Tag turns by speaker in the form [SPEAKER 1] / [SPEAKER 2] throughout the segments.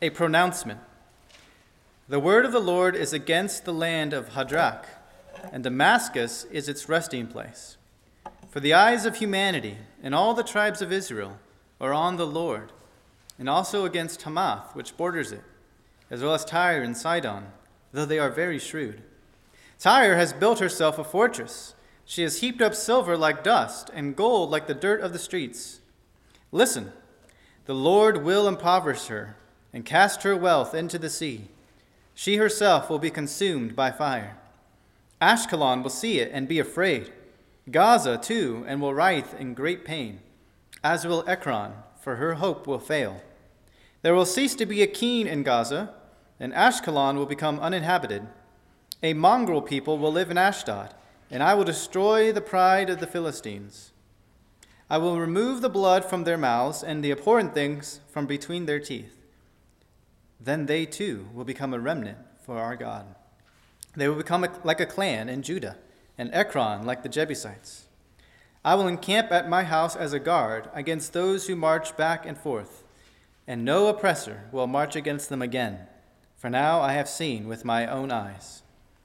[SPEAKER 1] A pronouncement. The word of the Lord is against the land of Hadrach, and Damascus is its resting place. For the eyes of humanity and all the tribes of Israel are on the Lord, and also against Hamath, which borders it, as well as Tyre and Sidon, though they are very shrewd. Tyre has built herself a fortress. She has heaped up silver like dust, and gold like the dirt of the streets. Listen, the Lord will impoverish her, and cast her wealth into the sea. She herself will be consumed by fire. Ashkelon will see it and be afraid. Gaza, too, and will writhe in great pain, as will Ekron, for her hope will fail. There will cease to be a king in Gaza, and Ashkelon will become uninhabited. A mongrel people will live in Ashdod, and I will destroy the pride of the Philistines. I will remove the blood from their mouths and the abhorrent things from between their teeth. Then they too will become a remnant for our God. They will become like a clan in Judah, and Ekron like the Jebusites. I will encamp at my house as a guard against those who march back and forth, and no oppressor will march against them again, for now I have seen with my own eyes.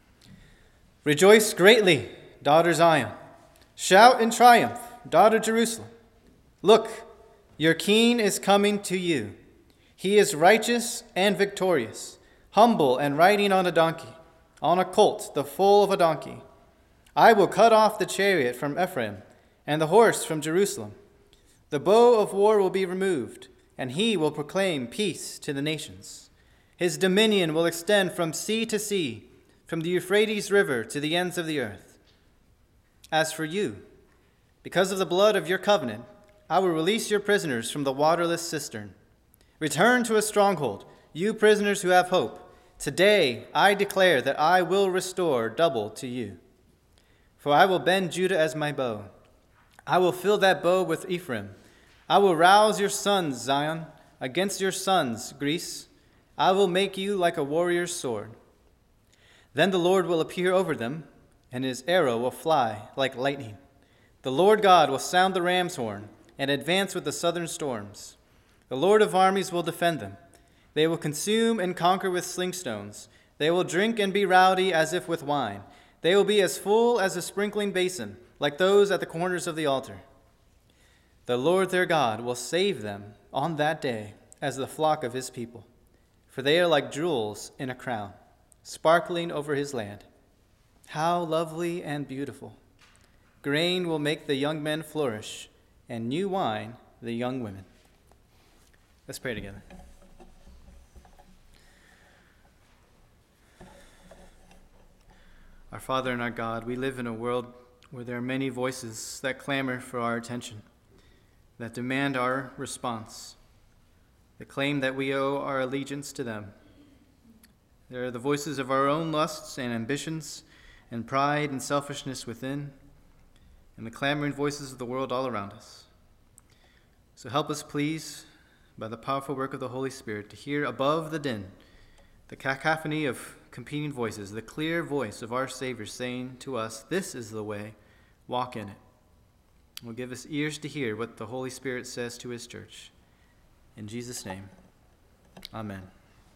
[SPEAKER 1] Rejoice greatly, daughter Zion. Shout in triumph, daughter Jerusalem. Look, your king is coming to you. He is righteous and victorious, humble and riding on a donkey, on a colt, the foal of a donkey. I will cut off the chariot from Ephraim and the horse from Jerusalem. The bow of war will be removed, and he will proclaim peace to the nations. His dominion will extend from sea to sea, from the Euphrates River to the ends of the earth. As for you, because of the blood of your covenant, I will release your prisoners from the waterless cistern. Return to a stronghold, you prisoners who have hope. Today I declare that I will restore double to you. For I will bend Judah as my bow. I will fill that bow with Ephraim. I will rouse your sons, Zion, against your sons, Greece. I will make you like a warrior's sword. Then the Lord will appear over them, and his arrow will fly like lightning. The Lord God will sound the ram's horn and advance with the southern storms. The Lord of armies will defend them. They will consume and conquer with slingstones. They will drink and be rowdy as if with wine. They will be as full as a sprinkling basin, like those at the corners of the altar. The Lord their God will save them on that day as the flock of his people, for they are like jewels in a crown, sparkling over his land. How lovely and beautiful! Grain will make the young men flourish, and new wine the young women. Let's pray together. Our Father and our God, we live in a world where there are many voices that clamor for our attention, that demand our response, that claim that we owe our allegiance to them. There are the voices of our own lusts and ambitions and pride and selfishness within, and the clamoring voices of the world all around us. So help us, please, by the powerful work of the Holy Spirit, to hear above the din, the cacophony of competing voices, the clear voice of our Savior saying to us, "This is the way, walk in it." Will give us ears to hear what the Holy Spirit says to his church. In Jesus' name, amen.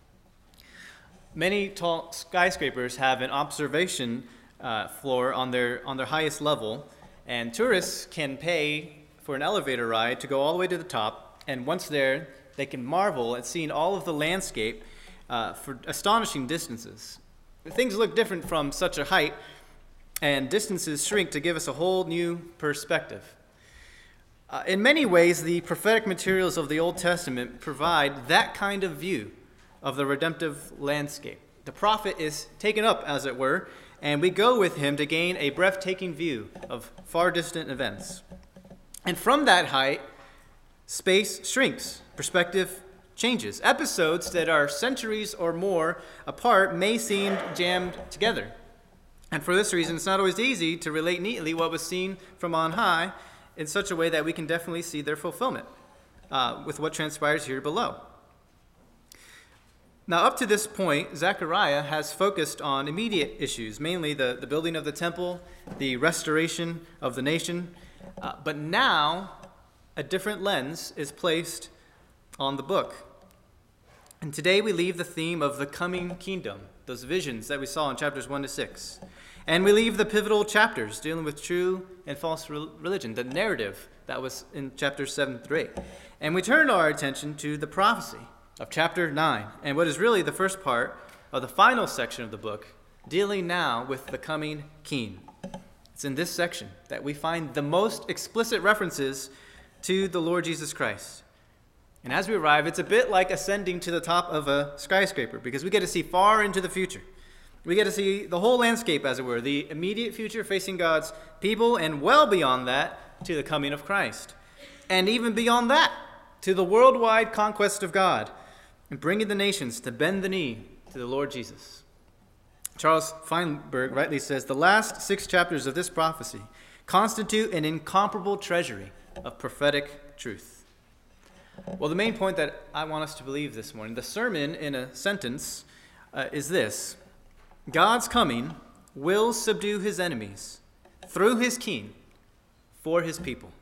[SPEAKER 1] Many tall skyscrapers have an observation floor on their highest level, and tourists can pay for an elevator ride to go all the way to the top. And once there, they can marvel at seeing all of the landscape for astonishing distances. Things look different from such a height, and distances shrink to give us a whole new perspective. In many ways, the prophetic materials of the Old Testament provide that kind of view of the redemptive landscape. The prophet is taken up, as it were, and we go with him to gain a breathtaking view of far distant events. And from that height, space shrinks, perspective changes. Episodes that are centuries or more apart may seem jammed together. And for this reason, it's not always easy to relate neatly what was seen from on high in such a way that we can definitely see their fulfillment with what transpires here below. Now, up to this point, Zechariah has focused on immediate issues, mainly the building of the temple, the restoration of the nation. But now, a different lens is placed on the book. And today we leave the theme of the coming kingdom, those visions that we saw in chapters 1 to 6. And we leave the pivotal chapters dealing with true and false religion, the narrative that was in chapters 7 through 8. And we turn our attention to the prophecy of chapter 9, and what is really the first part of the final section of the book, dealing now with the coming king. It's in this section that we find the most explicit references to the Lord Jesus Christ. And as we arrive, it's a bit like ascending to the top of a skyscraper, because we get to see far into the future. We get to see the whole landscape, as it were, the immediate future facing God's people, and well beyond that, to the coming of Christ. And even beyond that, to the worldwide conquest of God, and bringing the nations to bend the knee to the Lord Jesus. Charles Feinberg rightly says, the last 6 chapters of this prophecy constitute an incomparable treasury of prophetic truth. Well, the main point that I want us to believe this morning, the sermon in a sentence, is this: God's coming will subdue his enemies through his king for his people.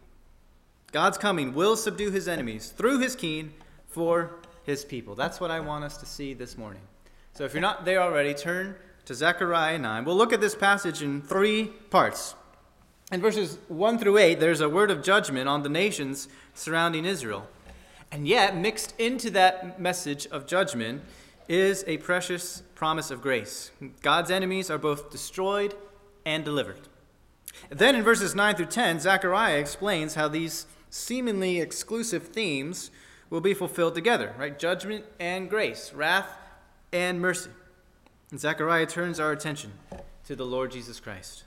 [SPEAKER 1] God's coming will subdue his enemies through his king for his people. That's what I want us to see this morning. So if you're not there already, turn to Zechariah 9. We'll look at this passage in 3 parts. In verses 1 through 8, there's a word of judgment on the nations surrounding Israel. And yet, mixed into that message of judgment is a precious promise of grace. God's enemies are both destroyed and delivered. Then in verses 9 through 10, Zechariah explains how these seemingly exclusive themes will be fulfilled together, right? Judgment and grace, wrath and mercy. And Zechariah turns our attention to the Lord Jesus Christ.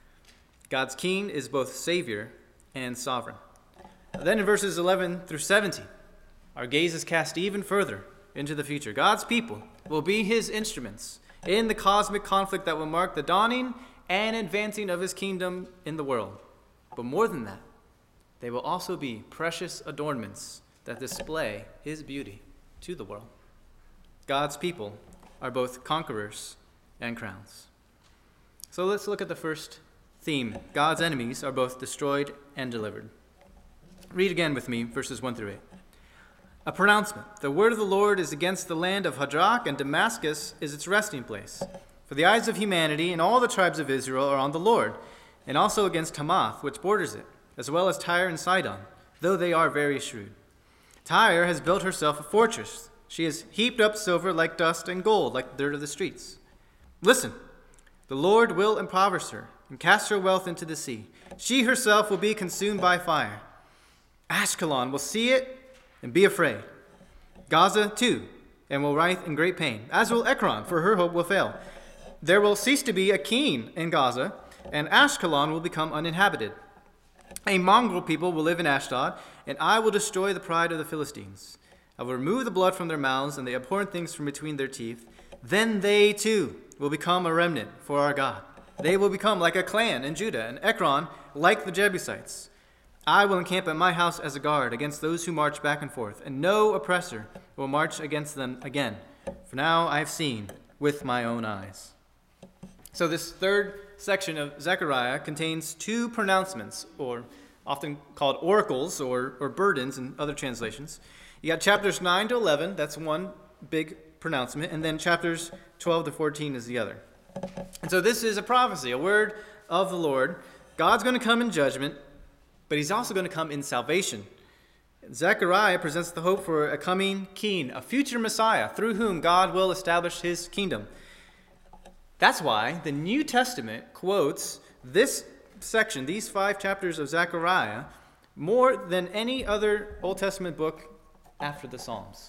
[SPEAKER 1] God's king is both Savior and sovereign. Then in verses 11 through 17, our gaze is cast even further into the future. God's people will be his instruments in the cosmic conflict that will mark the dawning and advancing of his kingdom in the world. But more than that, they will also be precious adornments that display his beauty to the world. God's people are both conquerors and crowns. So let's look at the first theme. God's enemies are both destroyed and delivered. Read again with me, verses 1 through 8. A pronouncement. The word of the Lord is against the land of Hadrach, and Damascus is its resting place. For the eyes of humanity and all the tribes of Israel are on the Lord, and also against Hamath, which borders it, as well as Tyre and Sidon, though they are very shrewd. Tyre has built herself a fortress. She has heaped up silver like dust and gold like the dirt of the streets. Listen, the Lord will impoverish her and cast her wealth into the sea. She herself will be consumed by fire. Ashkelon will see it and be afraid. Gaza too, and will writhe in great pain, as will Ekron, for her hope will fail. There will cease to be a king in Gaza, and Ashkelon will become uninhabited. A mongrel people will live in Ashdod, and I will destroy the pride of the Philistines. I will remove the blood from their mouths and the abhorrent things from between their teeth. Then they too will become a remnant for our God. They will become like a clan in Judah, and Ekron like the Jebusites. I will encamp at my house as a guard against those who march back and forth, and no oppressor will march against them again. For now I have seen with my own eyes. So this third section of Zechariah contains 2 pronouncements, or often called oracles or burdens in other translations. You got chapters 9 to 11, that's one big pronouncement, and then chapters 12 to 14 is the other. And so this is a prophecy, a word of the Lord. God's going to come in judgment, but he's also going to come in salvation. Zechariah presents the hope for a coming king, a future Messiah, through whom God will establish his kingdom. That's why the New Testament quotes this section, these 5 chapters of Zechariah, more than any other Old Testament book after the Psalms.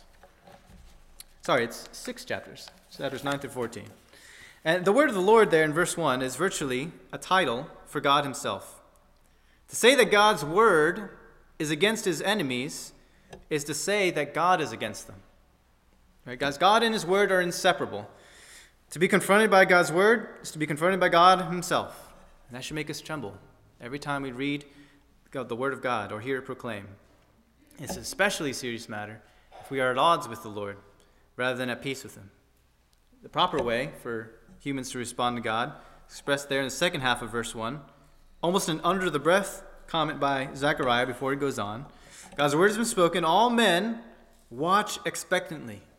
[SPEAKER 1] Sorry, it's 6 chapters, chapters 9 through 14. And the word of the Lord there in verse 1 is virtually a title for God himself. To say that God's word is against his enemies is to say that God is against them. Right? Guys, God and his word are inseparable. To be confronted by God's word is to be confronted by God himself. And that should make us tremble every time we read the word of God or hear it proclaimed. It's an especially serious matter if we are at odds with the Lord rather than at peace with him. The proper way for humans to respond to God, expressed there in the second half of verse 1, almost an under-the-breath comment by Zechariah before he goes on. God's word has been spoken. All men watch expectantly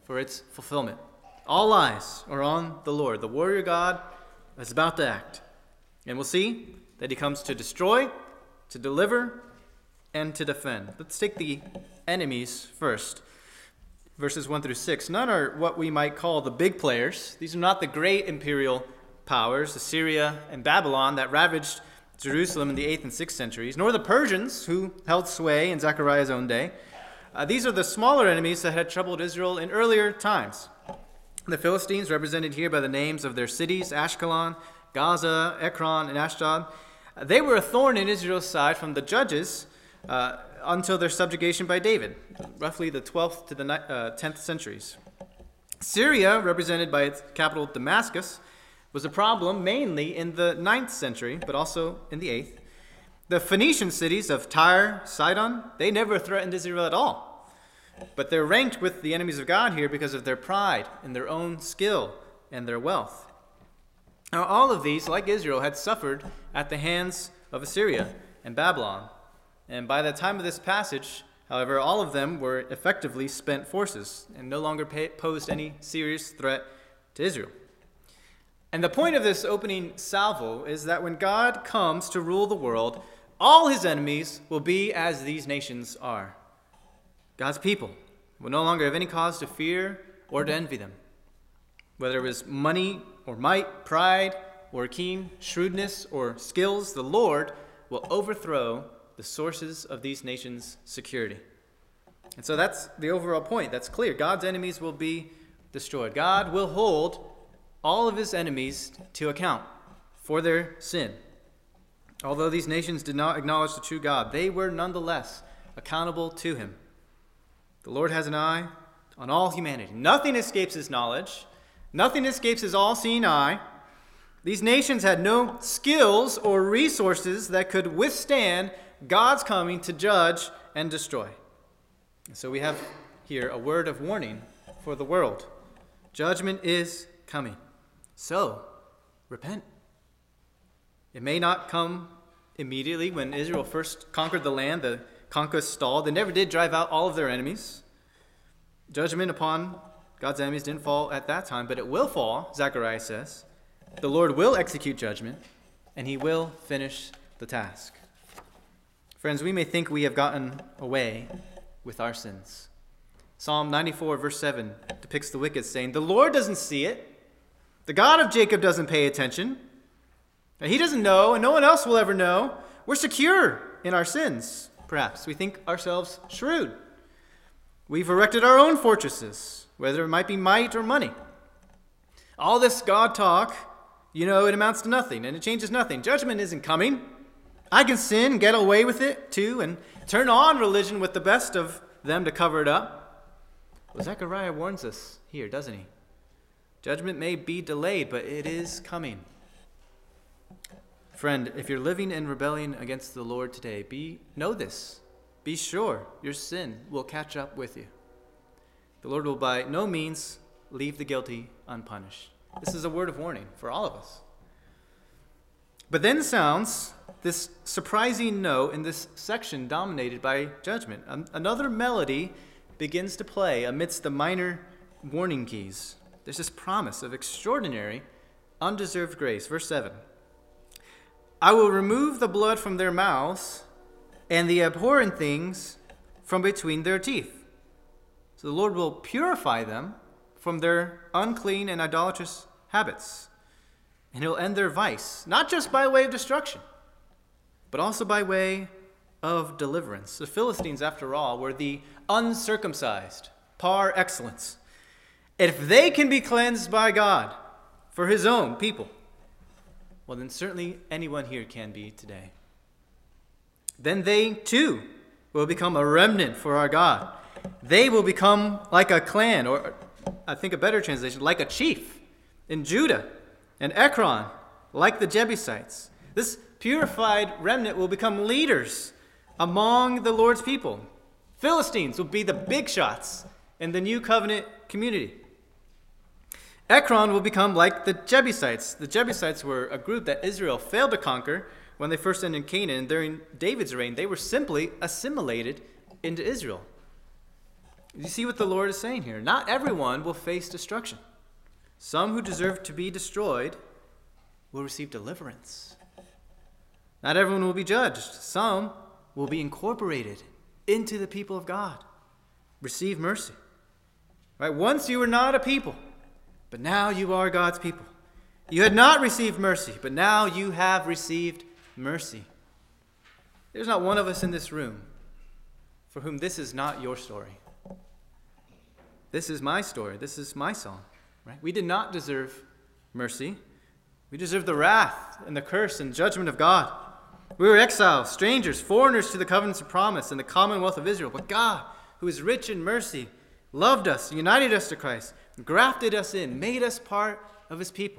[SPEAKER 1] for its fulfillment. All eyes are on the Lord, the warrior God is about to act. And we'll see that he comes to destroy, to deliver, and to defend. Let's take the enemies first. Verses 1 through 6. None are what we might call the big players. These are not the great imperial powers, Assyria and Babylon, that ravaged Jerusalem in the 8th and 6th centuries, nor the Persians, who held sway in Zechariah's own day. These are the smaller enemies that had troubled Israel in earlier times. The Philistines, represented here by the names of their cities, Ashkelon, Gaza, Ekron, and Ashdod, they were a thorn in Israel's side from the judges until their subjugation by David, roughly the 12th to the 10th centuries. Syria, represented by its capital Damascus, was a problem mainly in the 9th century, but also in the 8th. The Phoenician cities of Tyre, Sidon, they never threatened Israel at all. But they're ranked with the enemies of God here because of their pride and their own skill and their wealth. Now, all of these, like Israel, had suffered at the hands of Assyria and Babylon. And by the time of this passage, however, all of them were effectively spent forces and no longer posed any serious threat to Israel. And the point of this opening salvo is that when God comes to rule the world, all his enemies will be as these nations are. God's people will no longer have any cause to fear or to envy them. Whether it was money or might, pride or keen shrewdness or skills, the Lord will overthrow the sources of these nations' security. And so that's the overall point. That's clear. God's enemies will be destroyed. God will hold all of his enemies to account for their sin. Although these nations did not acknowledge the true God, they were nonetheless accountable to him. The Lord has an eye on all humanity. Nothing escapes his knowledge. Nothing escapes his all-seeing eye. These nations had no skills or resources that could withstand God's coming to judge and destroy. And so we have here a word of warning for the world. Judgment is coming. So, repent. It may not come immediately. When Israel first conquered the land, the conquest stalled. They never did drive out all of their enemies. Judgment upon God's enemies didn't fall at that time, but it will fall, Zechariah says. The Lord will execute judgment, and he will finish the task. Friends, we may think we have gotten away with our sins. Psalm 94, verse 7 depicts the wicked saying, "The Lord doesn't see it. The God of Jacob doesn't pay attention. He doesn't know, and no one else will ever know. We're secure in our sins." Perhaps we think ourselves shrewd. We've erected our own fortresses, whether it might be might or money. All this God talk, it amounts to nothing, and it changes nothing. Judgment isn't coming. I can sin and get away with it, too, and turn on religion with the best of them to cover it up. Well, Zechariah warns us here, doesn't he? Judgment may be delayed, but it is coming. Friend, if you're living in rebellion against the Lord today, know this. Be sure your sin will catch up with you. The Lord will by no means leave the guilty unpunished. This is a word of warning for all of us. But then sounds this surprising note in this section dominated by judgment. Another melody begins to play amidst the minor warning keys. There's this promise of extraordinary, undeserved grace. Verse 7. "I will remove the blood from their mouths and the abhorrent things from between their teeth." So the Lord will purify them from their unclean and idolatrous habits. And he'll end their vice, not just by way of destruction, but also by way of deliverance. The Philistines, after all, were the uncircumcised par excellence. If they can be cleansed by God for his own people, well, then certainly anyone here can be today. Then they, too, will become a remnant for our God. They will become like a clan, or I think a better translation, like a chief in Judah, and Ekron, like the Jebusites. This purified remnant will become leaders among the Lord's people. Philistines will be the big shots in the new covenant community. Ekron will become like the Jebusites. The Jebusites were a group that Israel failed to conquer when they first entered Canaan. And during David's reign, they were simply assimilated into Israel. You see what the Lord is saying here? Not everyone will face destruction. Some who deserve to be destroyed will receive deliverance. Not everyone will be judged. Some will be incorporated into the people of God. Receive mercy. Right? Once you were not a people, but now you are God's people. You had not received mercy, but now you have received mercy. There's not one of us in this room for whom this is not your story. This is my story. This is my song. Right? We did not deserve mercy. We deserve the wrath and the curse and judgment of God. We were exiles, strangers, foreigners to the covenants of promise and the commonwealth of Israel. But God, who is rich in mercy, loved us, united us to Christ, grafted us in, made us part of his people.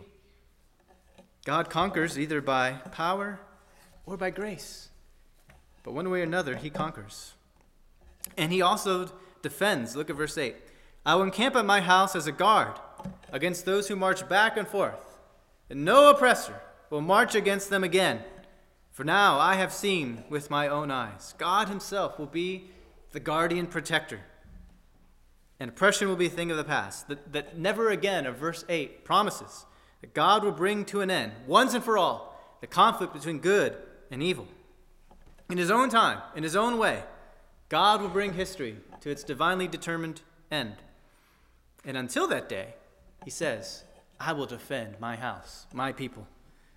[SPEAKER 1] God conquers either by power or by grace. But one way or another, he conquers. And he also defends. Look at verse 8. I will encamp at my house as a guard against those who march back and forth, and no oppressor will march against them again. For now I have seen with my own eyes. God himself will be the guardian protector. And oppression will be a thing of the past. That never again, of verse 8, promises that God will bring to an end, once and for all, the conflict between good and evil. In his own time, in his own way, God will bring history to its divinely determined end. And until that day, he says, I will defend my house, my people.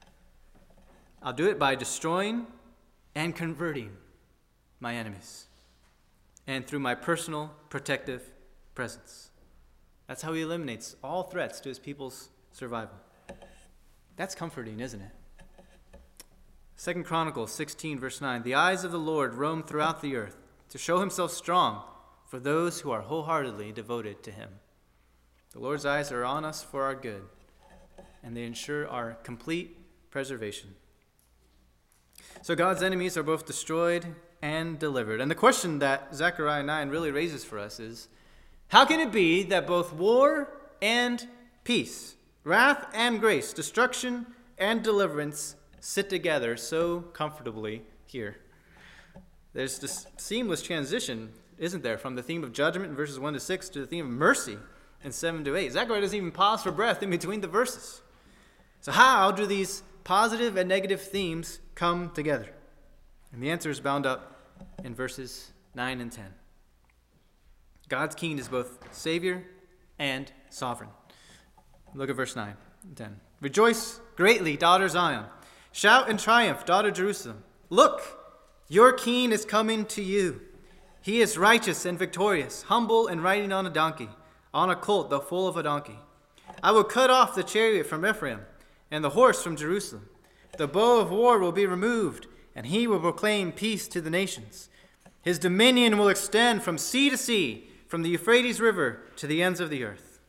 [SPEAKER 1] I'll do it by destroying and converting my enemies, and through my personal protective presence. That's how he eliminates all threats to his people's survival. That's comforting, isn't it? 2 Chronicles 16, verse 9. The eyes of the Lord roam throughout the earth to show himself strong for those who are wholeheartedly devoted to him. The Lord's eyes are on us for our good, and they ensure our complete preservation. So God's enemies are both destroyed and delivered. And the question that Zechariah 9 really raises for us is, how can it be that both war and peace, wrath and grace, destruction and deliverance sit together so comfortably here? There's this seamless transition, isn't there, from the theme of judgment in verses 1 to 6 to the theme of mercy in 7 to 8. Zechariah doesn't even pause for breath in between the verses. So how do these positive and negative themes come together? And the answer is bound up in verses 9 and 10. God's king is both Savior and sovereign. Look at verse 9 and 10. Rejoice greatly, daughter Zion. Shout in triumph, daughter Jerusalem. Look, your king is coming to you. He is righteous and victorious, humble and riding on a donkey, on a colt, the foal of a donkey. I will cut off the chariot from Ephraim and the horse from Jerusalem. The bow of war will be removed, and he will proclaim peace to the nations. His dominion will extend from sea to sea, from the Euphrates River to the ends of the earth.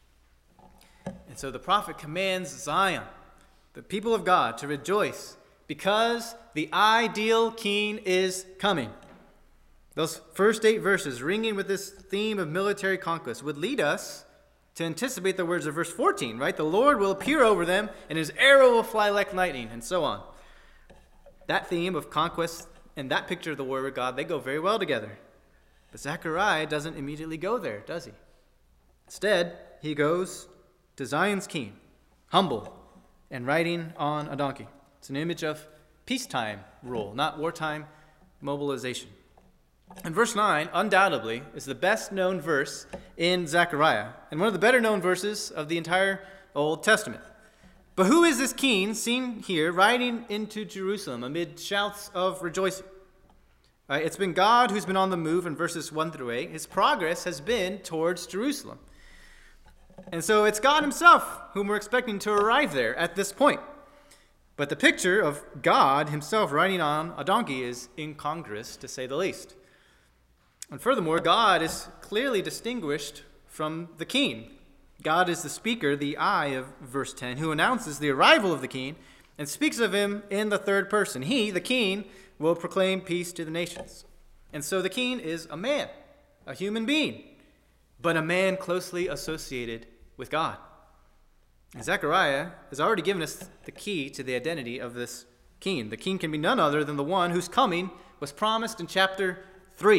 [SPEAKER 1] And so the prophet commands Zion, the people of God, to rejoice because the ideal king is coming. Those first 8 verses, ringing with this theme of military conquest, would lead us to anticipate the words of verse 14, right? The Lord will appear over them, and his arrow will fly like lightning, and so on. That theme of conquest and that picture of the warrior God, they go very well together. But Zechariah doesn't immediately go there, does he? Instead, he goes to Zion's king, humble and riding on a donkey. It's an image of peacetime rule, not wartime mobilization. And verse 9, undoubtedly, is the best-known verse in Zechariah, and one of the better-known verses of the entire Old Testament. But who is this king seen here riding into Jerusalem amid shouts of rejoicing? It's been God who's been on the move in verses 1 through 8. His progress has been towards Jerusalem. And so it's God himself whom we're expecting to arrive there at this point. But the picture of God himself riding on a donkey is incongruous, to say the least. And furthermore, God is clearly distinguished from the king. God is the speaker, the I of verse 10, who announces the arrival of the king and speaks of him in the third person. He, the king, will proclaim peace to the nations. And so the king is a man, a human being, but a man closely associated with God. And Zechariah has already given us the key to the identity of this king. The king can be none other than the one whose coming was promised in chapter 3.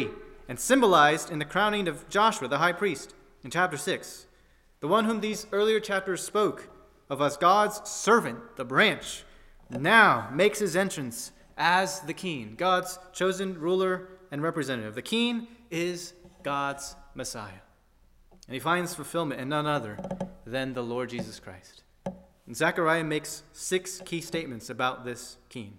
[SPEAKER 1] and symbolized in the crowning of Joshua, the high priest, in chapter 6, the one whom these earlier chapters spoke of as God's servant, the branch, now makes his entrance as the king, God's chosen ruler and representative. The king is God's Messiah, and he finds fulfillment in none other than the Lord Jesus Christ. And Zechariah makes 6 key statements about this king.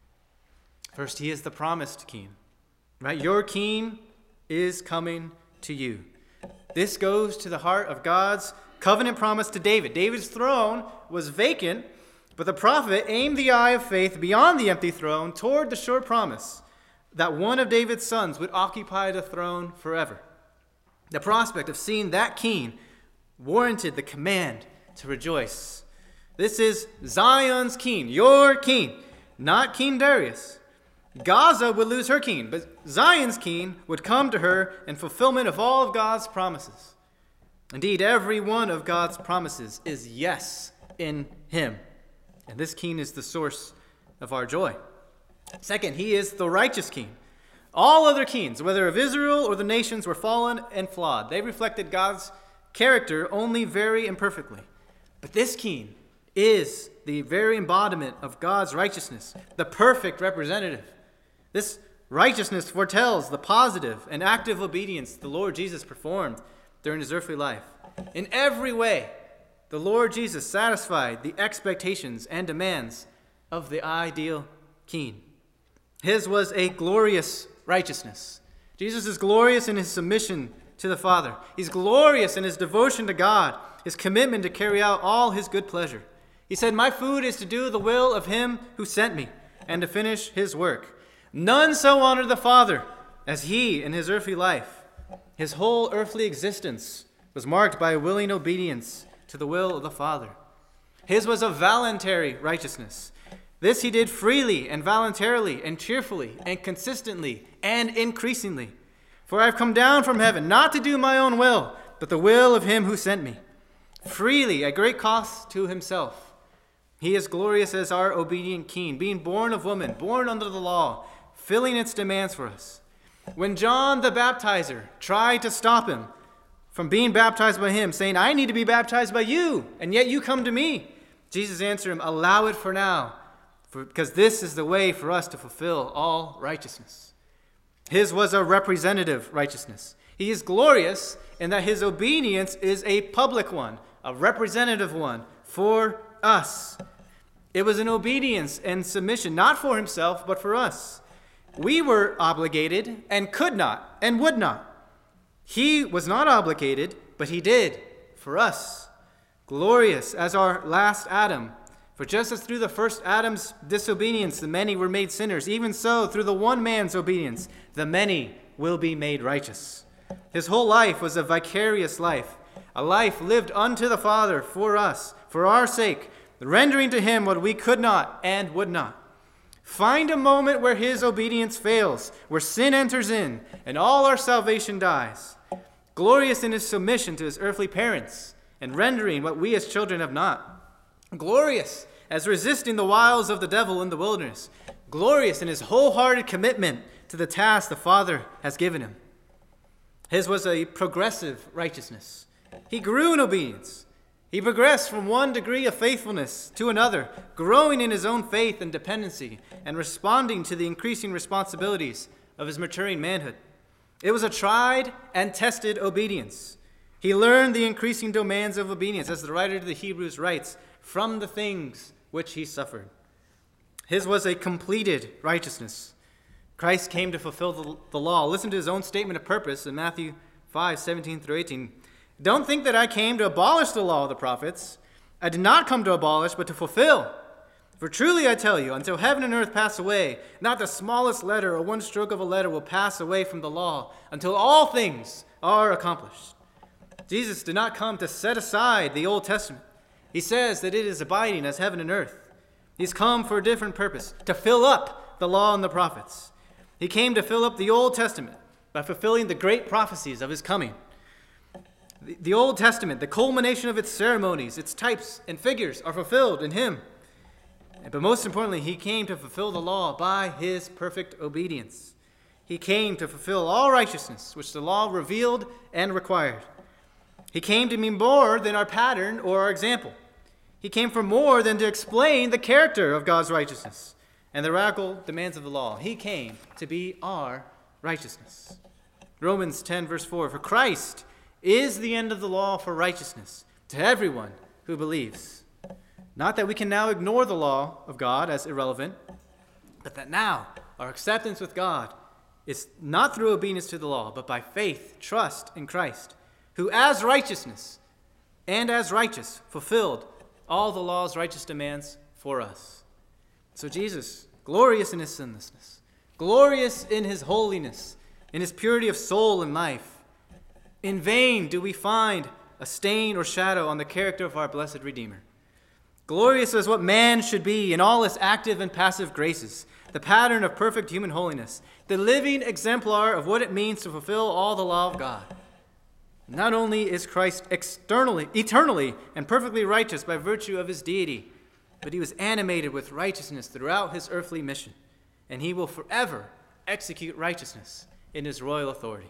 [SPEAKER 1] First, he is the promised king. Right? Your king is coming to you. This goes to the heart of God's covenant promise to David. David's throne was vacant, but the prophet aimed the eye of faith beyond the empty throne toward the sure promise that one of David's sons would occupy the throne forever. The prospect of seeing that king warranted the command to rejoice. This is Zion's king, your king, not King Darius. Gaza would lose her king, but Zion's king would come to her in fulfillment of all of God's promises. Indeed, every one of God's promises is yes in him. And this king is the source of our joy. Second, he is the righteous king. All other kings, whether of Israel or the nations, were fallen and flawed. They reflected God's character only very imperfectly. But this king is the very embodiment of God's righteousness, the perfect representative. This righteousness foretells the positive and active obedience the Lord Jesus performed during his earthly life. In every way, the Lord Jesus satisfied the expectations and demands of the ideal king. His was a glorious righteousness. Jesus is glorious in his submission to the Father. He's glorious in his devotion to God, his commitment to carry out all his good pleasure. He said, "My food is to do the will of him who sent me and to finish his work." None so honored the Father as he in his earthly life. His whole earthly existence was marked by a willing obedience to the will of the Father. His was a voluntary righteousness. This he did freely and voluntarily and cheerfully and consistently and increasingly. For I have come down from heaven not to do my own will, but the will of him who sent me. Freely, at great cost to himself. He is glorious as our obedient king, being born of woman, born under the law, filling its demands for us. When John the Baptizer tried to stop him from being baptized by him, saying, "I need to be baptized by you, and yet you come to me," Jesus answered him, "Allow it for now, because this is the way for us to fulfill all righteousness." His was a representative righteousness. He is glorious in that his obedience is a public one, a representative one for us. It was an obedience and submission, not for himself, but for us. We were obligated and could not and would not. He was not obligated, but he did for us. Glorious as our last Adam. For just as through the first Adam's disobedience the many were made sinners, even so through the one man's obedience the many will be made righteous. His whole life was a vicarious life, a life lived unto the Father for us, for our sake, rendering to him what we could not and would not. Find a moment where his obedience fails, where sin enters in, and all our salvation dies. Glorious in his submission to his earthly parents, and rendering what we as children have not. Glorious as resisting the wiles of the devil in the wilderness. Glorious in his wholehearted commitment to the task the Father has given him. His was a progressive righteousness. He grew in obedience. He progressed from one degree of faithfulness to another, growing in his own faith and dependency, and responding to the increasing responsibilities of his maturing manhood. It was a tried and tested obedience. He learned the increasing demands of obedience, as the writer to the Hebrews writes, from the things which he suffered. His was a completed righteousness. Christ came to fulfill the law. Listen to his own statement of purpose in Matthew 5:17-18. "Don't think that I came to abolish the law of the prophets. I did not come to abolish, but to fulfill. For truly I tell you, until heaven and earth pass away, not the smallest letter or one stroke of a letter will pass away from the law until all things are accomplished." Jesus did not come to set aside the Old Testament. He says that it is abiding as heaven and earth. He's come for a different purpose, to fill up the law and the prophets. He came to fill up the Old Testament by fulfilling the great prophecies of his coming. The Old Testament, the culmination of its ceremonies, its types and figures are fulfilled in him. But most importantly, he came to fulfill the law by his perfect obedience. He came to fulfill all righteousness, which the law revealed and required. He came to be more than our pattern or our example. He came for more than to explain the character of God's righteousness and the radical demands of the law. He came to be our righteousness. Romans 10, verse 4, for Christ is the end of the law for righteousness to everyone who believes. Not that we can now ignore the law of God as irrelevant, but that now our acceptance with God is not through obedience to the law, but by faith, trust in Christ, who as righteousness and as righteous fulfilled all the law's righteous demands for us. So Jesus, glorious in his sinlessness, glorious in his holiness, in his purity of soul and life, in vain do we find a stain or shadow on the character of our blessed Redeemer. Glorious as what man should be in all his active and passive graces, the pattern of perfect human holiness, the living exemplar of what it means to fulfill all the law of God. Not only is Christ eternally and perfectly righteous by virtue of his deity, but he was animated with righteousness throughout his earthly mission, and he will forever execute righteousness in his royal authority.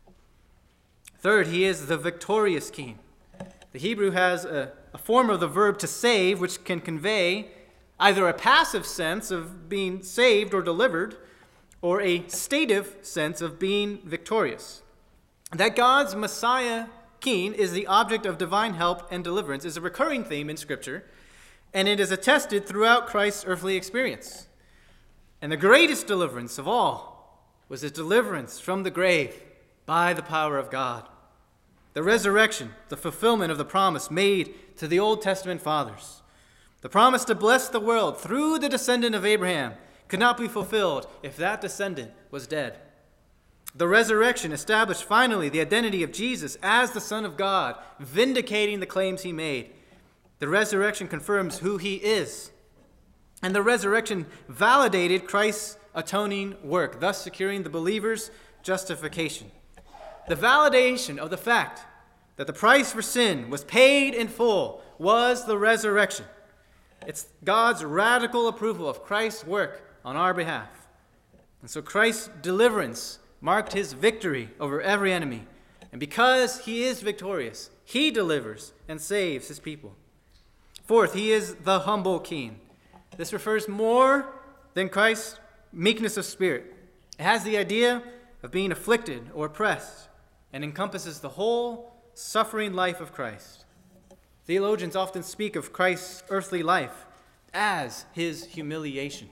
[SPEAKER 1] Third, he is the victorious king. The Hebrew has a form of the verb to save, which can convey either a passive sense of being saved or delivered, or a stative sense of being victorious. That God's Messiah king is the object of divine help and deliverance is a recurring theme in Scripture, and it is attested throughout Christ's earthly experience. And the greatest deliverance of all was his deliverance from the grave by the power of God. The resurrection, the fulfillment of the promise made to the Old Testament fathers. The promise to bless the world through the descendant of Abraham could not be fulfilled if that descendant was dead. The resurrection established finally the identity of Jesus as the Son of God, vindicating the claims he made. The resurrection confirms who he is. And the resurrection validated Christ's atoning work, thus securing the believer's justification. The validation of the fact that the price for sin was paid in full was the resurrection. It's God's radical approval of Christ's work on our behalf. And so Christ's deliverance marked his victory over every enemy. And because he is victorious, he delivers and saves his people. Fourth, he is the humble king. This refers more than Christ's meekness of spirit. It has the idea of being afflicted or oppressed and encompasses the whole suffering life of Christ. Theologians often speak of Christ's earthly life as his humiliation.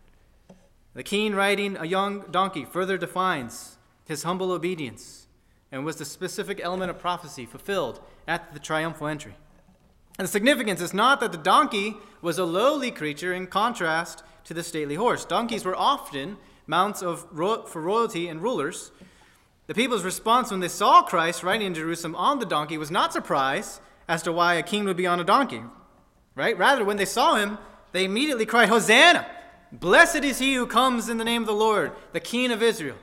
[SPEAKER 1] The king riding a young donkey further defines his humble obedience and was the specific element of prophecy fulfilled at the triumphal entry. And the significance is not that the donkey was a lowly creature in contrast to the stately horse. Donkeys were often mounts for royalty and rulers. The people's response when they saw Christ riding in Jerusalem on the donkey was not surprise as to why a king would be on a donkey, right? Rather, when they saw him, they immediately cried, Hosanna! Blessed is he who comes in the name of the Lord, the King of Israel.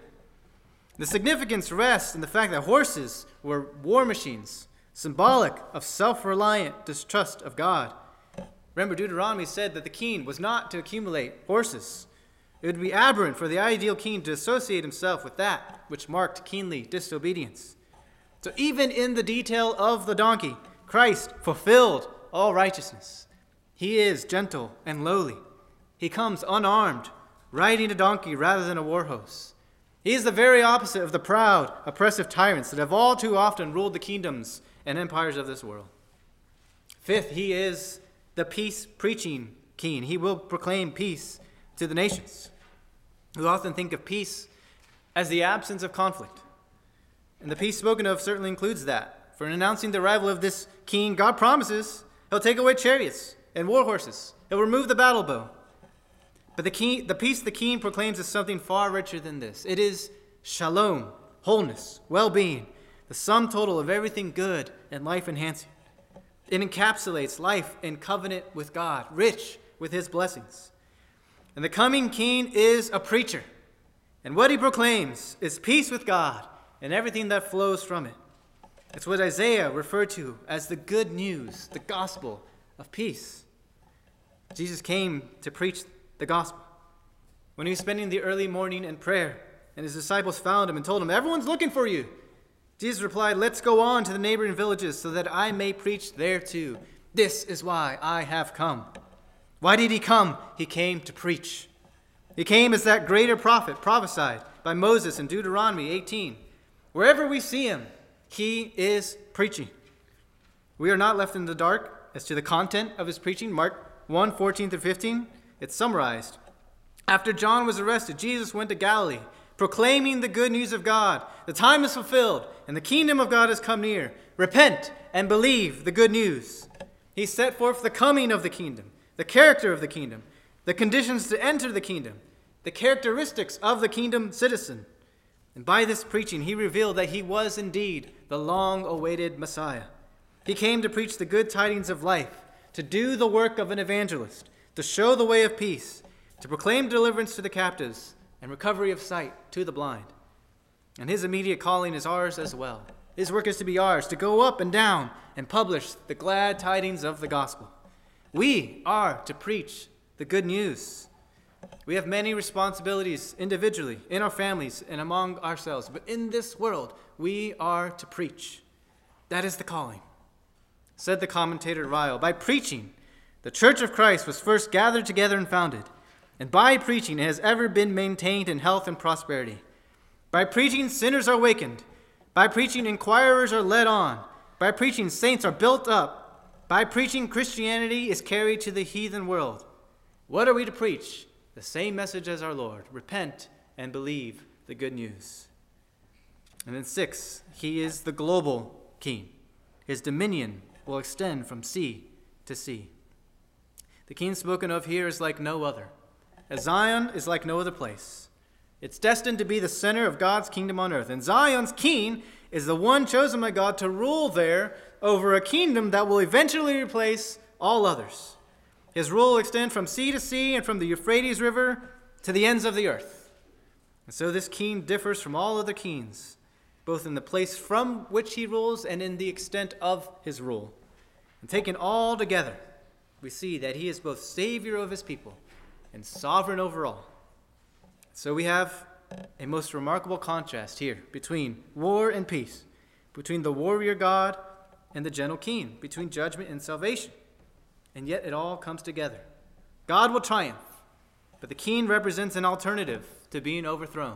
[SPEAKER 1] The significance rests in the fact that horses were war machines, symbolic of self-reliant distrust of God. Remember, Deuteronomy said that the king was not to accumulate horses. It would be aberrant for the ideal king to associate himself with that which marked kingly disobedience. So even in the detail of the donkey, Christ fulfilled all righteousness. He is gentle and lowly. He comes unarmed, riding a donkey rather than a war horse. He is the very opposite of the proud, oppressive tyrants that have all too often ruled the kingdoms and empires of this world. Fifth, he is the peace-preaching king. He will proclaim peace to the nations. We often think of peace as the absence of conflict. And the peace spoken of certainly includes that. For in announcing the arrival of this king, God promises he'll take away chariots and war horses. He'll remove the battle bow. But the peace the king proclaims is something far richer than this. It is shalom, wholeness, well-being, the sum total of everything good and life-enhancing. It encapsulates life in covenant with God, rich with his blessings. And the coming king is a preacher. And what he proclaims is peace with God and everything that flows from it. It's what Isaiah referred to as the good news, the gospel of peace. Jesus came to preach the gospel. When he was spending the early morning in prayer, and his disciples found him and told him, "Everyone's looking for you." Jesus replied, "Let's go on to the neighboring villages so that I may preach there too. This is why I have come." Why did he come? He came to preach. He came as that greater prophet prophesied by Moses in Deuteronomy 18. Wherever we see him, he is preaching. We are not left in the dark as to the content of his preaching. Mark 1:14-15, it's summarized. After John was arrested, Jesus went to Galilee, proclaiming the good news of God. The time is fulfilled, and the kingdom of God has come near. Repent and believe the good news. He set forth the coming of the kingdom, the character of the kingdom, the conditions to enter the kingdom, the characteristics of the kingdom citizen. And by this preaching, he revealed that he was indeed the long-awaited Messiah. He came to preach the good tidings of life, to do the work of an evangelist, to show the way of peace, to proclaim deliverance to the captives and recovery of sight to the blind. And his immediate calling is ours as well. His work is to be ours, to go up and down and publish the glad tidings of the gospel. We are to preach the good news. We have many responsibilities individually, in our families, and among ourselves. But in this world, we are to preach. That is the calling. Said the commentator Ryle, by preaching, the Church of Christ was first gathered together and founded. And by preaching, it has ever been maintained in health and prosperity. By preaching, sinners are awakened. By preaching, inquirers are led on. By preaching, saints are built up. By preaching, Christianity is carried to the heathen world. What are we to preach? The same message as our Lord. Repent and believe the good news. And then 6, he is the global king. His dominion will extend from sea to sea. The king spoken of here is like no other. As Zion is like no other place. It's destined to be the center of God's kingdom on earth. And Zion's king is the one chosen by God to rule there over a kingdom that will eventually replace all others. His rule will extend from sea to sea and from the Euphrates River to the ends of the earth. And so this king differs from all other kings, both in the place from which he rules and in the extent of his rule. And taken all together, we see that he is both savior of his people and sovereign over all. So we have a most remarkable contrast here between war and peace, between the warrior God and the gentle king, between judgment and salvation. And yet it all comes together. God will triumph, but the king represents an alternative to being overthrown.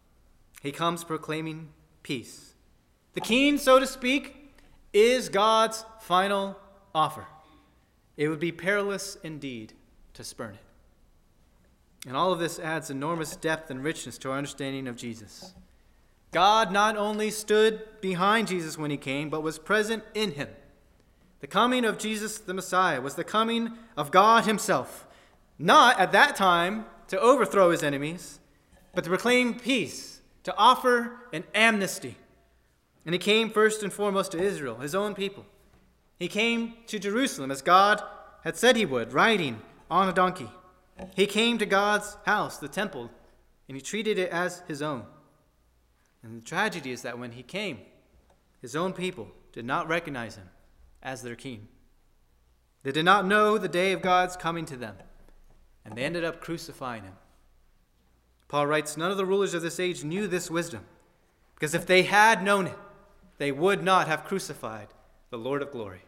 [SPEAKER 1] He comes proclaiming peace. The king, so to speak, is God's final offer. It would be perilous indeed to spurn it. And all of this adds enormous depth and richness to our understanding of Jesus. God not only stood behind Jesus when he came, but was present in him. The coming of Jesus the Messiah was the coming of God himself, not at that time to overthrow his enemies, but to proclaim peace, to offer an amnesty. And he came first and foremost to Israel, his own people. He came to Jerusalem as God had said he would, riding on a donkey. He came to God's house, the temple, and he treated it as his own. And the tragedy is that when he came, his own people did not recognize him as their king. They did not know the day of God's coming to them, and they ended up crucifying him. Paul writes, none of the rulers of this age knew this wisdom, because if they had known it, they would not have crucified the Lord of glory.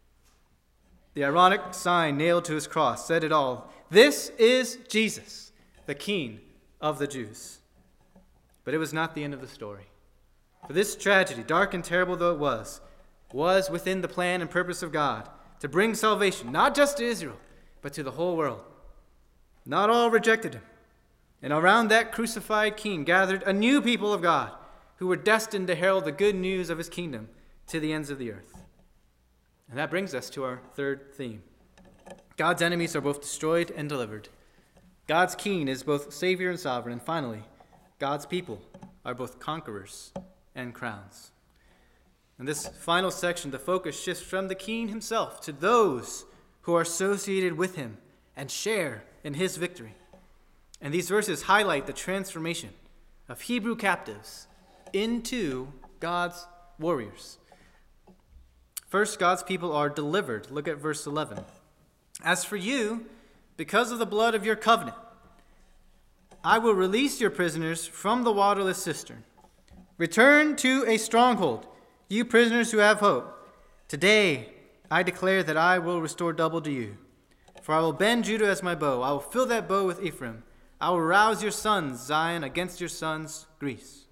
[SPEAKER 1] The ironic sign nailed to his cross said it all. This is Jesus, the King of the Jews. But it was not the end of the story. For this tragedy, dark and terrible though it was within the plan and purpose of God to bring salvation, not just to Israel, but to the whole world. Not all rejected him. And around that crucified king gathered a new people of God who were destined to herald the good news of his kingdom to the ends of the earth. And that brings us to our third theme. God's enemies are both destroyed and delivered. God's king is both savior and sovereign. And finally, God's people are both conquerors and crowns. In this final section, the focus shifts from the king himself to those who are associated with him and share in his victory. And these verses highlight the transformation of Hebrew captives into God's warriors. First, God's people are delivered. Look at verse 11. As for you, because of the blood of your covenant, I will release your prisoners from the waterless cistern. Return to a stronghold, you prisoners who have hope. Today I declare that I will restore double to you. For I will bend Judah as my bow. I will fill that bow with Ephraim. I will rouse your sons, Zion, against your sons, Greece.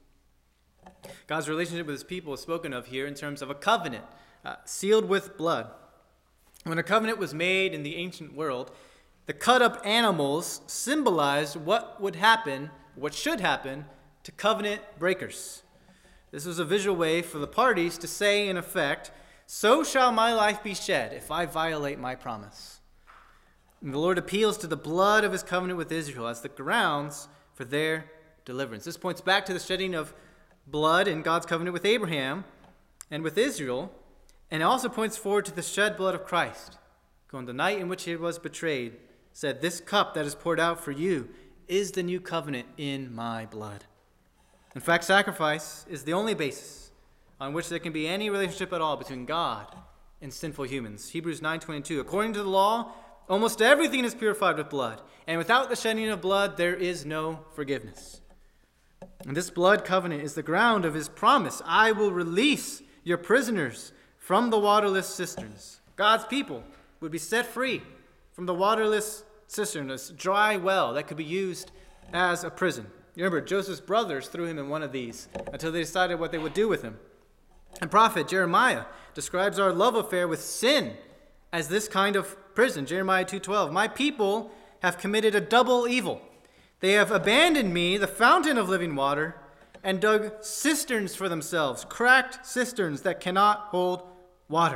[SPEAKER 1] God's relationship with his people is spoken of here in terms of a covenant, sealed with blood. When a covenant was made in the ancient world, the cut-up animals symbolized what would happen, what should happen, to covenant breakers. This was a visual way for the parties to say, in effect, so shall my life be shed if I violate my promise. And the Lord appeals to the blood of his covenant with Israel as the grounds for their deliverance. This points back to the shedding of blood in God's covenant with Abraham and with Israel, and it also points forward to the shed blood of Christ, who on the night in which he was betrayed said, "This cup that is poured out for you is the new covenant in my blood." In fact, sacrifice is the only basis on which there can be any relationship at all between God and sinful humans. Hebrews 9:22, according to the law, almost everything is purified with blood, and without the shedding of blood, there is no forgiveness. And this blood covenant is the ground of his promise. I will release your prisoners from the waterless cisterns. God's people would be set free from the waterless cistern, a dry well that could be used as a prison. You remember, Joseph's brothers threw him in one of these until they decided what they would do with him. And prophet Jeremiah describes our love affair with sin as this kind of prison. Jeremiah 2:12, my people have committed a double evil. They have abandoned me, the fountain of living water, and dug cisterns for themselves, cracked cisterns that cannot hold water.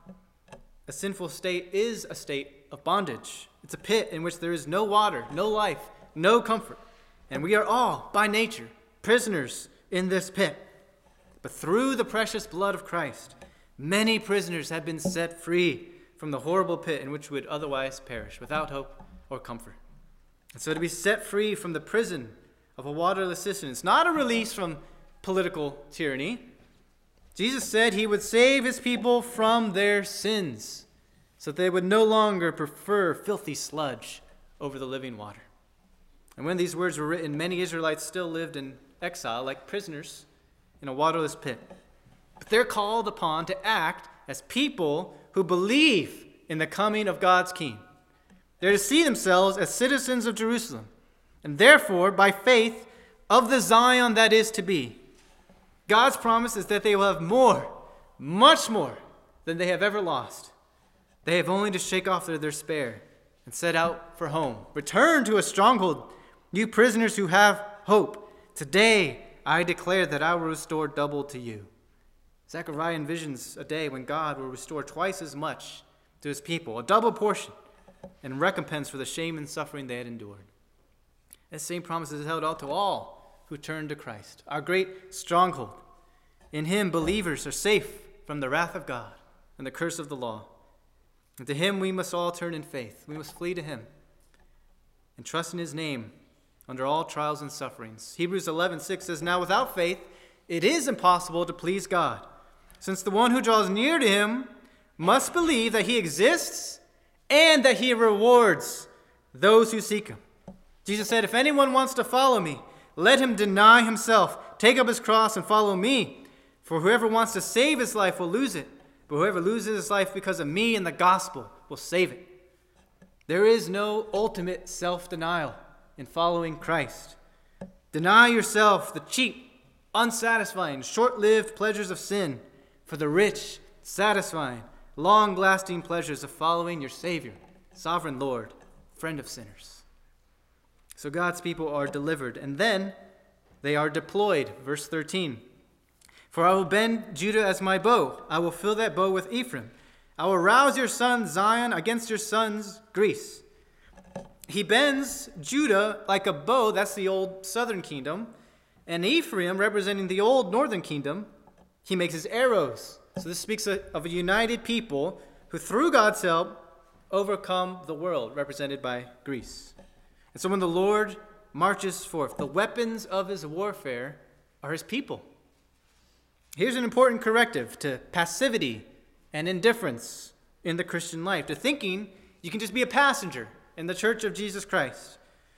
[SPEAKER 1] A sinful state is a state of bondage. It's a pit in which there is no water, no life, no comfort. And we are all, by nature, prisoners in this pit. But through the precious blood of Christ, many prisoners have been set free from the horrible pit in which we would otherwise perish, without hope or comfort. And so to be set free from the prison of a waterless cistern, it's not a release from political tyranny. Jesus said he would save his people from their sins, so that they would no longer prefer filthy sludge over the living water. And when these words were written, many Israelites still lived in exile, like prisoners in a waterless pit. But they're called upon to act as people who believe in the coming of God's King. They're to see themselves as citizens of Jerusalem, and therefore, by faith, of the Zion that is to be. God's promise is that they will have more, much more, than they have ever lost. They have only to shake off their despair and set out for home. Return to a stronghold, you prisoners who have hope. Today I declare that I will restore double to you. Zechariah envisions a day when God will restore twice as much to his people, a double portion, in recompense for the shame and suffering they had endured. This same promise is held out to all who turn to Christ, our great stronghold. In him, believers are safe from the wrath of God and the curse of the law. And to him we must all turn in faith. We must flee to him and trust in his name under all trials and sufferings. Hebrews 11:6 says, now without faith it is impossible to please God, since the one who draws near to him must believe that he exists and that he rewards those who seek him. Jesus said, if anyone wants to follow me, let him deny himself, take up his cross, and follow me. For whoever wants to save his life will lose it, but whoever loses his life because of me and the gospel will save it. There is no ultimate self-denial in following Christ. Deny yourself the cheap, unsatisfying, short-lived pleasures of sin for the rich, satisfying, long-lasting pleasures of following your Savior, sovereign Lord, friend of sinners. So God's people are delivered, and then they are deployed. Verse 13. For I will bend Judah as my bow. I will fill that bow with Ephraim. I will rouse your son Zion against your sons Greece. He bends Judah like a bow, that's the old southern kingdom, and Ephraim, representing the old northern kingdom, he makes his arrows. So this speaks of a united people who, through God's help, overcome the world, represented by Greece. And so when the Lord marches forth, the weapons of his warfare are his people. Here's an important corrective to passivity and indifference in the Christian life, to thinking you can just be a passenger in the church of Jesus Christ.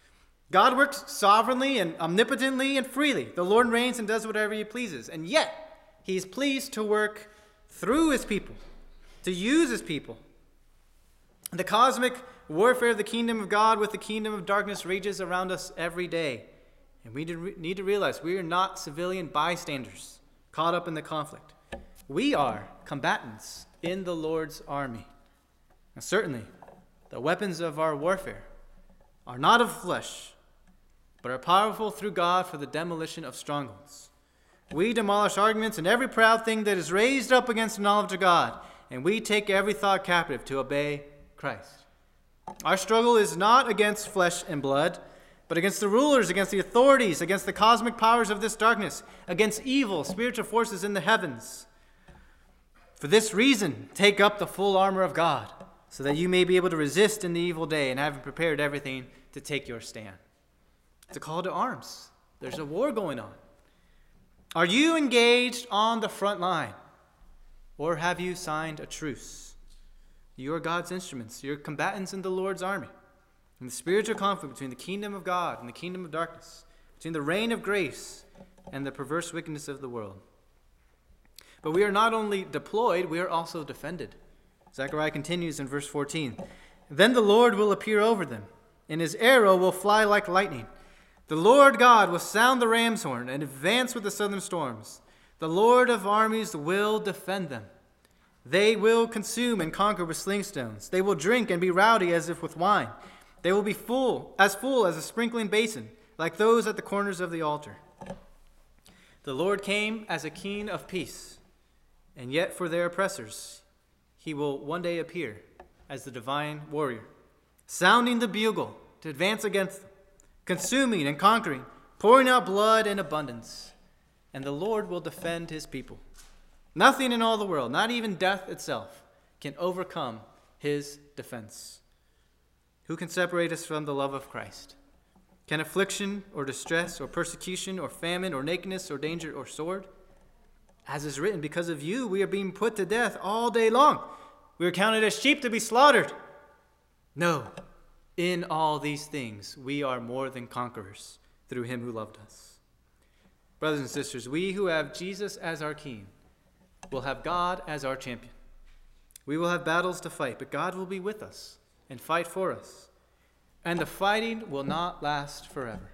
[SPEAKER 1] God works sovereignly and omnipotently and freely. The Lord reigns and does whatever he pleases. And yet, he is pleased to work through his people, to use his people. The cosmic warfare of the kingdom of God with the kingdom of darkness rages around us every day. And we need to realize we are not civilian bystanders caught up in the conflict. We are combatants in the Lord's army. And certainly, the weapons of our warfare are not of flesh, but are powerful through God for the demolition of strongholds. We demolish arguments and every proud thing that is raised up against the knowledge of God, and we take every thought captive to obey Christ. Our struggle is not against flesh and blood, but against the rulers, against the authorities, against the cosmic powers of this darkness, against evil spiritual forces in the heavens. For this reason, take up the full armor of God, so that you may be able to resist in the evil day and having prepared everything to take your stand. It's a call to arms. There's a war going on. Are you engaged on the front line? Or have you signed a truce? You are God's instruments. You're combatants in the Lord's army. In the spiritual conflict between the kingdom of God and the kingdom of darkness, between the reign of grace and the perverse wickedness of the world. But we are not only deployed, we are also defended. Zechariah continues in verse 14. Then the Lord will appear over them, and his arrow will fly like lightning. The Lord God will sound the ram's horn and advance with the southern storms. The Lord of armies will defend them. They will consume and conquer with slingstones. They will drink and be rowdy as if with wine. They will be full as a sprinkling basin, like those at the corners of the altar. The Lord came as a king of peace, and yet for their oppressors, he will one day appear as the divine warrior, sounding the bugle to advance against them, consuming and conquering, pouring out blood in abundance. And the Lord will defend his people. Nothing in all the world, not even death itself, can overcome his defense. Who can separate us from the love of Christ? Can affliction or distress or persecution or famine or nakedness or danger or sword? As is written, because of you we are being put to death all day long. We are counted as sheep to be slaughtered. No, in all these things we are more than conquerors through him who loved us. Brothers and sisters, we who have Jesus as our King will have God as our champion. We will have battles to fight, but God will be with us and fight for us. And the fighting will not last forever.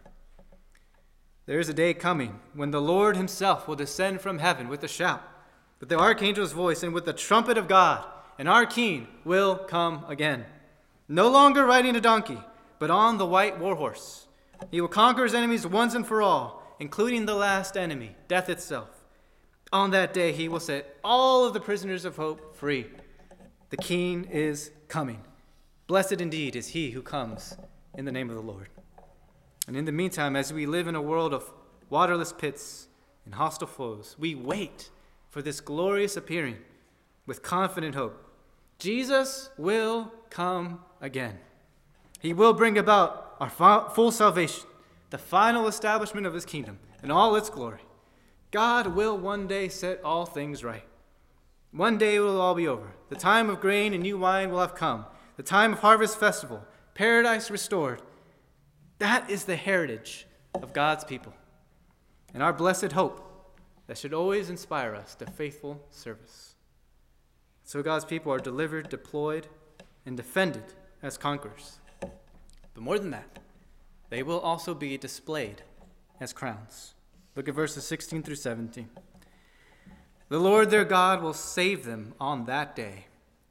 [SPEAKER 1] There is a day coming when the Lord himself will descend from heaven with a shout, with the archangel's voice, and with the trumpet of God, and our King will come again. No longer riding a donkey, but on the white war horse. He will conquer his enemies once and for all, including the last enemy, death itself. On that day, he will set all of the prisoners of hope free. The King is coming. Blessed indeed is he who comes in the name of the Lord. And in the meantime, as we live in a world of waterless pits and hostile foes, we wait for this glorious appearing with confident hope. Jesus will come again. He will bring about our full salvation, the final establishment of his kingdom and all its glory. God will one day set all things right. One day it will all be over. The time of grain and new wine will have come. The time of harvest festival, paradise restored. That is the heritage of God's people and our blessed hope that should always inspire us to faithful service. So God's people are delivered, deployed, and defended as conquerors. But more than that, they will also be displayed as crowns. Look at verses 16 through 17. The Lord their God will save them on that day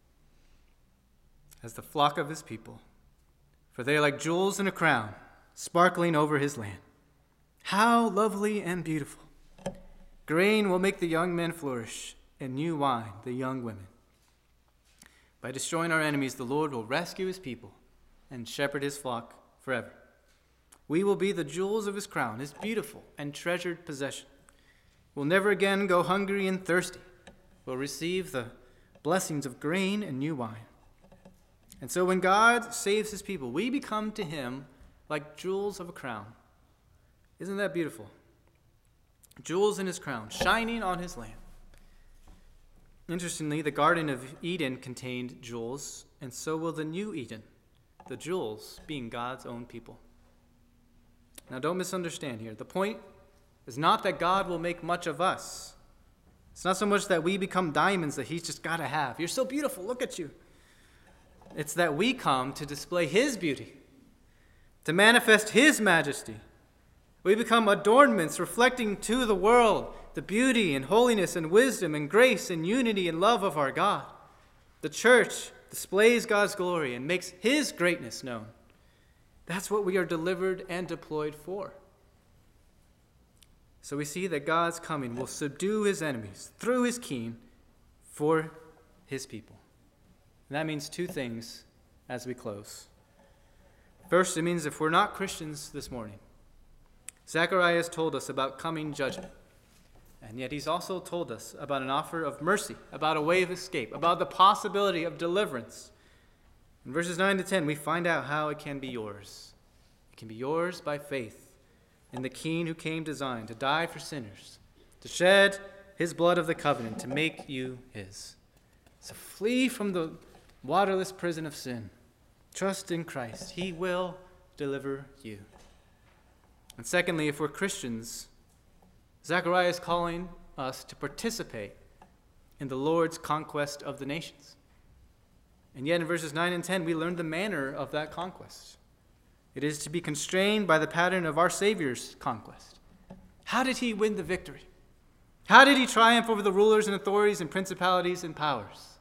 [SPEAKER 1] as the flock of his people, for they are like jewels in a crown, sparkling over his land. How lovely and beautiful. Grain will make the young men flourish, and new wine the young women. By destroying our enemies, the Lord will rescue his people and shepherd his flock forever. We will be the jewels of his crown, his beautiful and treasured possession. We'll never again go hungry and thirsty. We'll receive the blessings of grain and new wine. And so when God saves his people, we become to him like jewels of a crown. Isn't that beautiful? Jewels in his crown, shining on his lamp. Interestingly, the Garden of Eden contained jewels, and so will the new Eden, the jewels being God's own people. Now don't misunderstand here. The point is not that God will make much of us. It's not so much that we become diamonds that he's just got to have. You're so beautiful, look at you. It's that we come to display his beauty, to manifest his majesty. We become adornments reflecting to the world the beauty and holiness and wisdom and grace and unity and love of our God. The church displays God's glory and makes his greatness known. That's what we are delivered and deployed for. So we see that God's coming will subdue his enemies through his king for his people. And that means two things as we close. First, it means if we're not Christians this morning, Zechariah has told us about coming judgment. And yet he's also told us about an offer of mercy, about a way of escape, about the possibility of deliverance. In verses 9 to 10, we find out how it can be yours. It can be yours by faith in the King who came designed to die for sinners, to shed his blood of the covenant, to make you his. So flee from the waterless prison of sin. Trust in Christ. He will deliver you. And secondly, if we're Christians, Zechariah is calling us to participate in the Lord's conquest of the nations. And yet in verses 9 and 10, we learn the manner of that conquest. It is to be constrained by the pattern of our Savior's conquest. How did he win the victory? How did he triumph over the rulers and authorities and principalities and powers?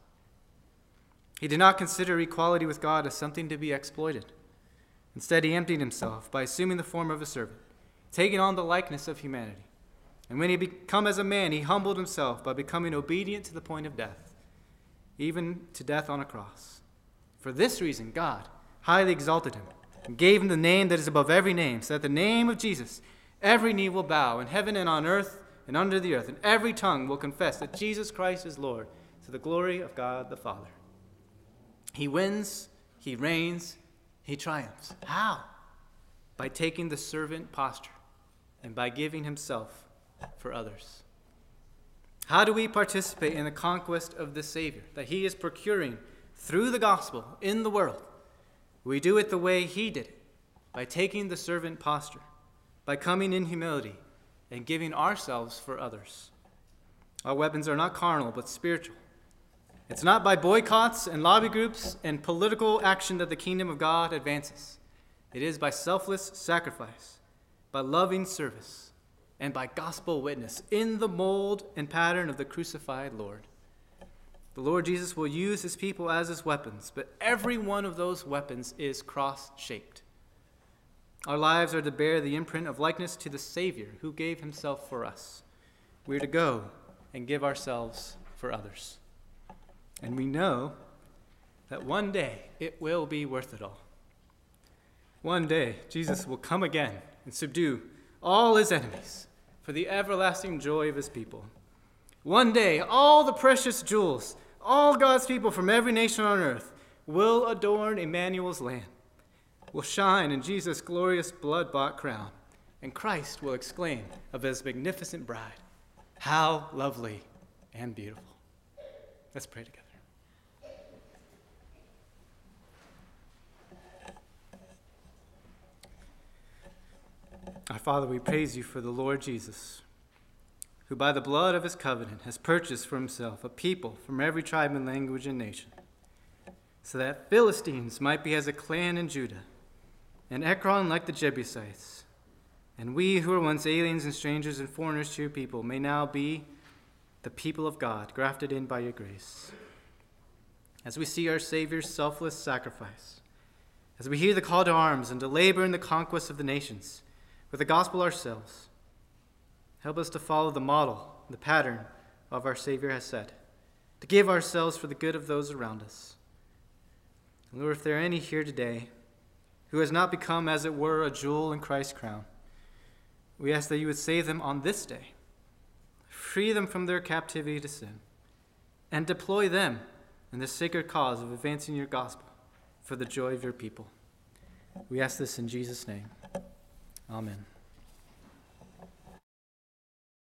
[SPEAKER 1] He did not consider equality with God as something to be exploited. Instead, he emptied himself by assuming the form of a servant, taking on the likeness of humanity. And when he became as a man, he humbled himself by becoming obedient to the point of death, even to death on a cross. For this reason, God highly exalted him and gave him the name that is above every name, so that the name of Jesus every knee will bow in heaven and on earth and under the earth, and every tongue will confess that Jesus Christ is Lord, to the glory of God the Father. He wins, he reigns, he triumphs. How? By taking the servant posture and by giving himself for others. How do we participate in the conquest of the Savior that he is procuring through the gospel in the world? We do it the way he did it, by taking the servant posture, by coming in humility and giving ourselves for others. Our weapons are not carnal, but spiritual. It's not by boycotts and lobby groups and political action that the kingdom of God advances. It is by selfless sacrifice, by loving service, and by gospel witness in the mold and pattern of the crucified Lord. The Lord Jesus will use his people as his weapons, but every one of those weapons is cross-shaped. Our lives are to bear the imprint of likeness to the Savior who gave himself for us. We are to go and give ourselves for others. And we know that one day it will be worth it all. One day Jesus will come again and subdue all his enemies for the everlasting joy of his people. One day all the precious jewels, all God's people from every nation on earth will adorn Emmanuel's land, will shine in Jesus' glorious blood-bought crown, and Christ will exclaim of his magnificent bride, "How lovely and beautiful." Let's pray together. Our Father, we praise you for the Lord Jesus, who by the blood of his covenant has purchased for himself a people from every tribe and language and nation, so that Philistines might be as a clan in Judah, and Ekron like the Jebusites, and we who were once aliens and strangers and foreigners to your people may now be the people of God, grafted in by your grace. As we see our Savior's selfless sacrifice, as we hear the call to arms and to labor in the conquest of the nations, with the gospel ourselves, help us to follow the model, the pattern of our Savior has set, to give ourselves for the good of those around us. And Lord, if there are any here today who has not become, as it were, a jewel in Christ's crown, we ask that you would save them on this day, free them from their captivity to sin, and deploy them in the sacred cause of advancing your gospel for the joy of your people. We ask this in Jesus' name. Amen.